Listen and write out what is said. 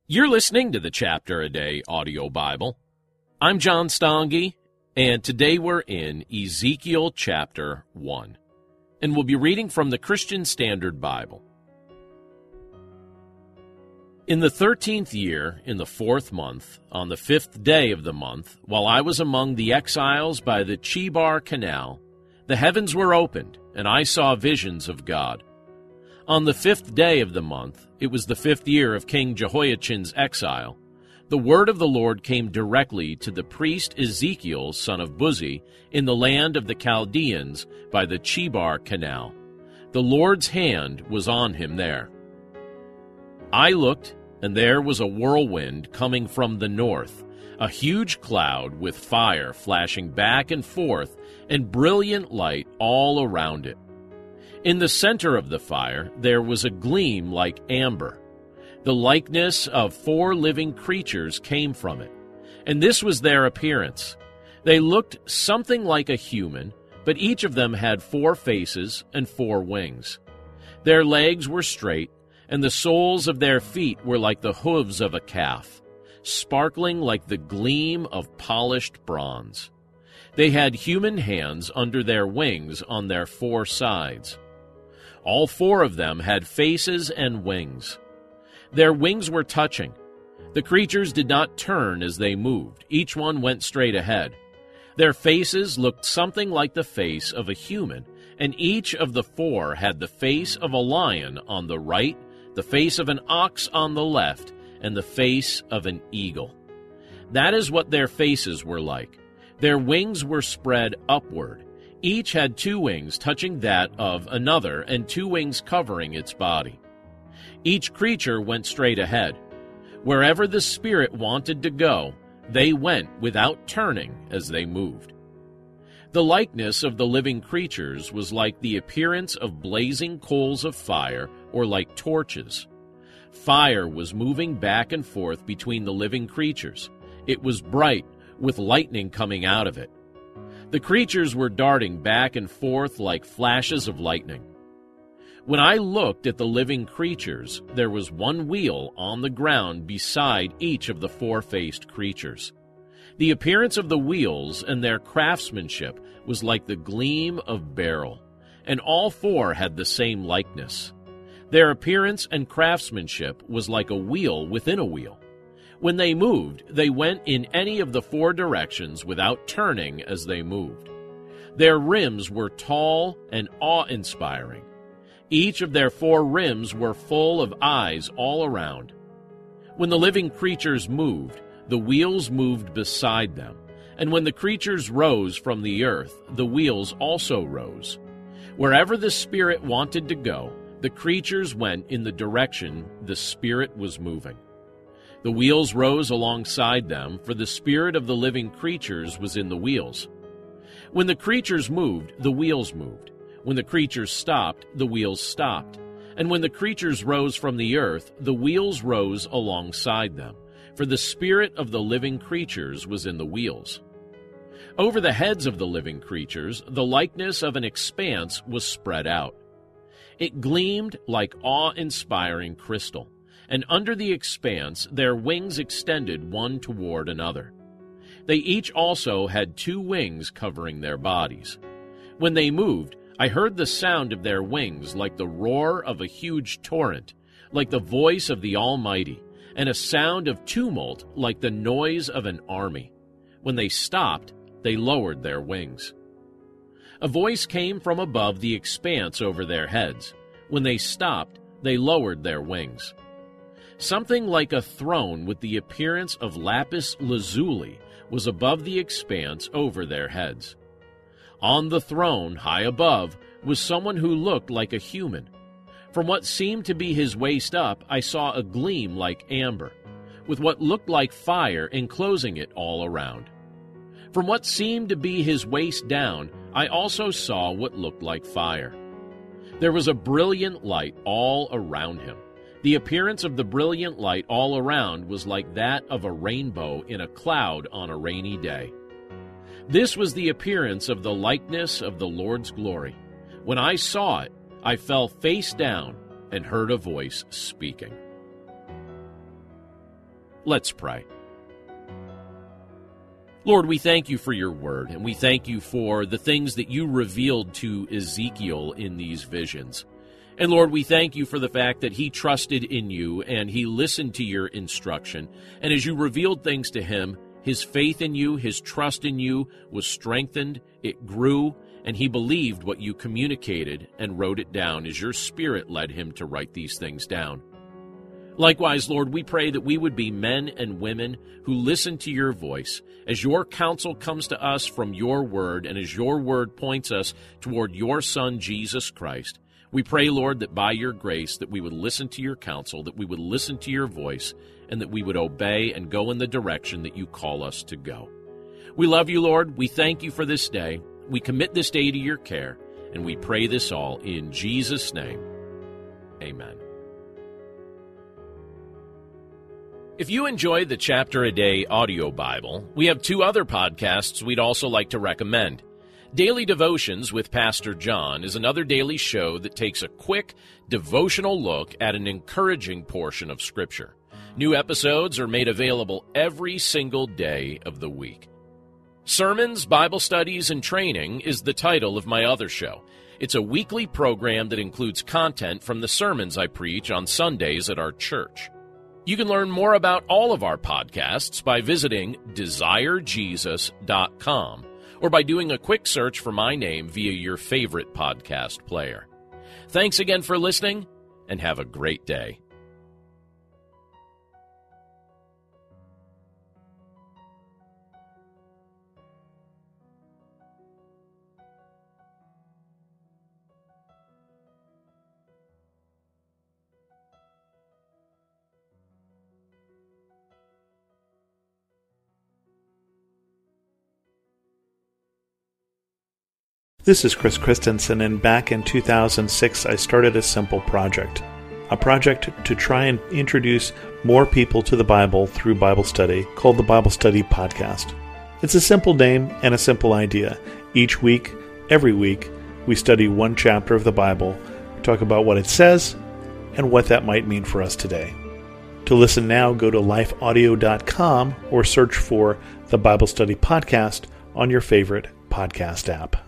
You're listening to the Chapter a Day audio Bible. I'm John Stange, and today we're in Ezekiel chapter 1, and we'll be reading from the Christian Standard Bible. In the 13th year, in the 4th month, on the 5th day of the month, while I was among the exiles by the Chebar Canal, the heavens were opened, and I saw visions of God. On the 5th day of the month, it was the 5th year of King Jehoiachin's exile, the word of the Lord came directly to the priest Ezekiel, son of Buzi, in the land of the Chaldeans by the Chebar Canal. The Lord's hand was on him there. I looked, and there was a whirlwind coming from the north, a huge cloud with fire flashing back and forth, and brilliant light all around it. In the center of the fire there was a gleam like amber. The likeness of 4 living creatures came from it, and this was their appearance. They looked something like a human, but each of them had 4 faces and 4 wings. Their legs were straight, and the soles of their feet were like the hooves of a calf, sparkling like the gleam of polished bronze. They had human hands under their wings on their 4 sides. All 4 of them had faces and wings. Their wings were touching. The creatures did not turn as they moved. Each one went straight ahead. Their faces looked something like the face of a human, and each of the 4 had the face of a lion on the right, the face of an ox on the left, and the face of an eagle. That is what their faces were like. Their wings were spread upward. Each had 2 wings touching that of another, and 2 wings covering its body. Each creature went straight ahead. Wherever the Spirit wanted to go, they went without turning as they moved. The likeness of the living creatures was like the appearance of blazing coals of fire, or like torches. Fire was moving back and forth between the living creatures. It was bright, with lightning coming out of it. The creatures were darting back and forth like flashes of lightning. When I looked at the living creatures, there was 1 wheel on the ground beside each of the 4-faced creatures. The appearance of the wheels and their craftsmanship was like the gleam of beryl, and all 4 had the same likeness. Their appearance and craftsmanship was like a wheel within a wheel. When they moved, they went in any of the 4 directions without turning as they moved. Their rims were tall and awe-inspiring. Each of their 4 rims were full of eyes all around. When the living creatures moved, the wheels moved beside them, and when the creatures rose from the earth, the wheels also rose. Wherever the Spirit wanted to go, the creatures went in the direction the Spirit was moving. The wheels rose alongside them, for the spirit of the living creatures was in the wheels. When the creatures moved, the wheels moved. When the creatures stopped, the wheels stopped. And when the creatures rose from the earth, the wheels rose alongside them, for the spirit of the living creatures was in the wheels. Over the heads of the living creatures, the likeness of an expanse was spread out. It gleamed like awe-inspiring crystal, and under the expanse their wings extended one toward another. They each also had 2 wings covering their bodies. When they moved, I heard the sound of their wings like the roar of a huge torrent, like the voice of the Almighty, and a sound of tumult like the noise of an army. When they stopped, they lowered their wings. A voice came from above the expanse over their heads. When they stopped, they lowered their wings. Something like a throne with the appearance of lapis lazuli was above the expanse over their heads. On the throne, high above, was someone who looked like a human. From what seemed to be his waist up, I saw a gleam like amber, with what looked like fire enclosing it all around. From what seemed to be his waist down, I also saw what looked like fire. There was a brilliant light all around him. The appearance of the brilliant light all around was like that of a rainbow in a cloud on a rainy day. This was the appearance of the likeness of the Lord's glory. When I saw it, I fell face down and heard a voice speaking. Let's pray. Lord, we thank you for your word, and we thank you for the things that you revealed to Ezekiel in these visions. And Lord, we thank you for the fact that he trusted in you and he listened to your instruction. And as you revealed things to him, his faith in you, his trust in you was strengthened, it grew, and he believed what you communicated and wrote it down as your Spirit led him to write these things down. Likewise, Lord, we pray that we would be men and women who listen to your voice as your counsel comes to us from your word and as your word points us toward your Son, Jesus Christ. We pray, Lord, that by your grace that we would listen to your counsel, that we would listen to your voice, and that we would obey and go in the direction that you call us to go. We love you, Lord. We thank you for this day. We commit this day to your care, and we pray this all in Jesus' name. Amen. If you enjoy the Chapter a Day audio Bible, we have two other podcasts we'd also like to recommend. Daily Devotions with Pastor John is another daily show that takes a quick, devotional look at an encouraging portion of Scripture. New episodes are made available every single day of the week. Sermons, Bible Studies, and Training is the title of my other show. It's a weekly program that includes content from the sermons I preach on Sundays at our church. You can learn more about all of our podcasts by visiting desirejesus.com or by doing a quick search for my name via your favorite podcast player. Thanks again for listening, and have a great day. This is Chris Christensen, and back in 2006 I started a simple project. A project to try and introduce more people to the Bible through Bible study called the Bible Study Podcast. It's a simple name and a simple idea. Each week, every week, we study one chapter of the Bible, talk about what it says, and what that might mean for us today. To listen now, go to lifeaudio.com or search for the Bible Study Podcast on your favorite podcast app.